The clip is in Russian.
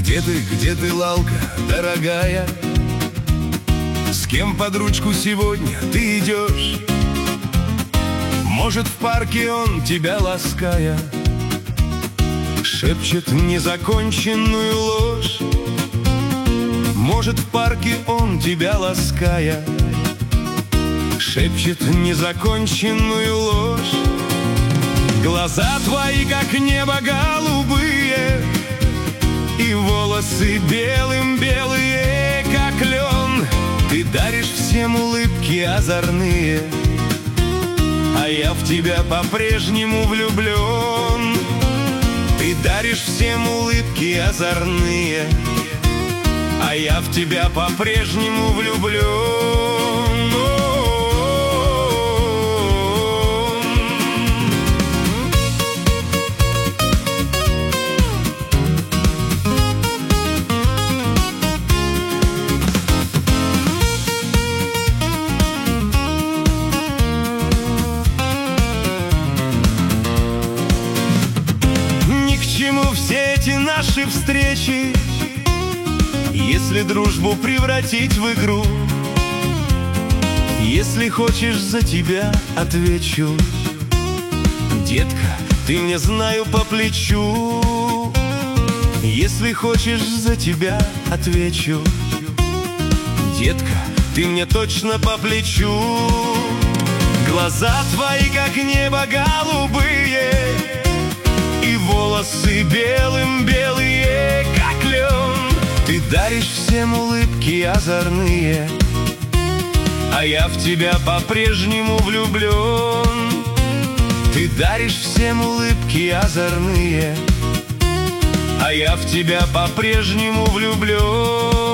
где ты, Лалка, дорогая? С кем под ручку сегодня ты идешь? Может, в парке он, тебя лаская, шепчет незаконченную ложь? Может, в парке он, тебя лаская, шепчет незаконченную ложь? Глаза твои, как небо голубые, и волосы белым-белые, как лен. Ты даришь всем улыбки озорные, а я в тебя по-прежнему влюблен. Ты даришь всем улыбки озорные, а я в тебя по-прежнему влюблен. Все эти наши встречи, если дружбу превратить в игру. Если хочешь, за тебя отвечу. Детка, ты мне, знаю, по плечу. Если хочешь, за тебя отвечу. Детка, ты мне точно по плечу. Глаза твои, как небо голубые, и волосы белым-белые, как лен. Ты даришь всем улыбки озорные, а я в тебя по-прежнему влюблен. Ты даришь всем улыбки озорные, а я в тебя по-прежнему влюблен.